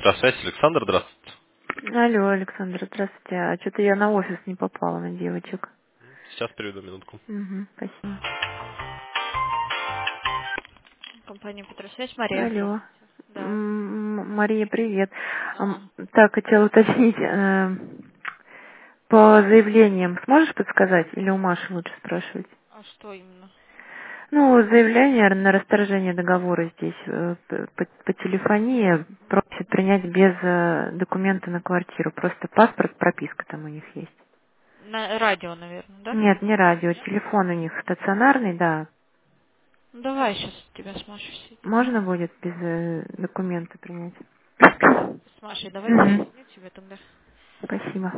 Здравствуйте, Александр, здравствуйте. Алло, Александр, здравствуйте. А что-то я на офис не попала, на девочек. Сейчас переведу минутку. Угу, спасибо. Компания Петросвязь, Мария. Алло. Да. Мария, привет. А, Так, хотела уточнить, по заявлениям сможешь подсказать или у Маши лучше спрашивать? а что именно? Ну, заявление на расторжение договора здесь по телефонии просят принять без документа на квартиру. Просто паспорт, прописка там у них есть. На радио, наверное, да? Нет, не радио, Нет? телефон у них стационарный, да. Ну, давай сейчас тебя с Машей соединю. Можно будет без документа принять? С Машей давай Мгм. перезвоню тебе тогда. Спасибо.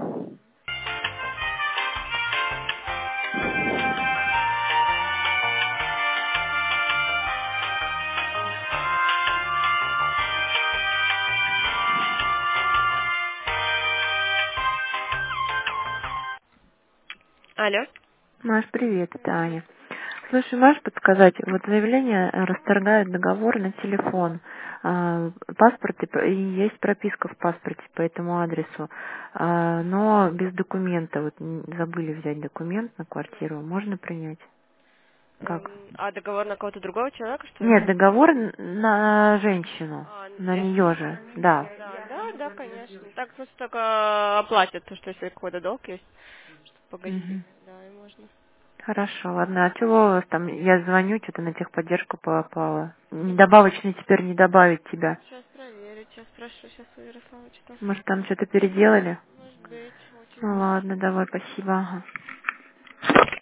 Алло. Маш, привет, это Аня. Слушай, можешь подсказать, вот заявление расторгает договор на телефон. Паспорт и есть прописка в паспорте по этому адресу, но без документа. Вот забыли взять документ на квартиру. Можно принять? Как? А договор на кого-то другого человека, что ли? Нет, договор на женщину, на Если нее же, да. да, конечно. Так просто только оплатят, то, что если какой-то долг есть, погасить. Мгм. Да, и можно. Хорошо, ладно. А чего у вас там? Я звоню, что-то на техподдержку попало. Добавочный теперь не добавить тебя. Сейчас проверю, сейчас спрошу, сейчас у Ярослава что. Может, там что-то переделали? Может быть, очень Ну может. ладно, давай, спасибо. Ага.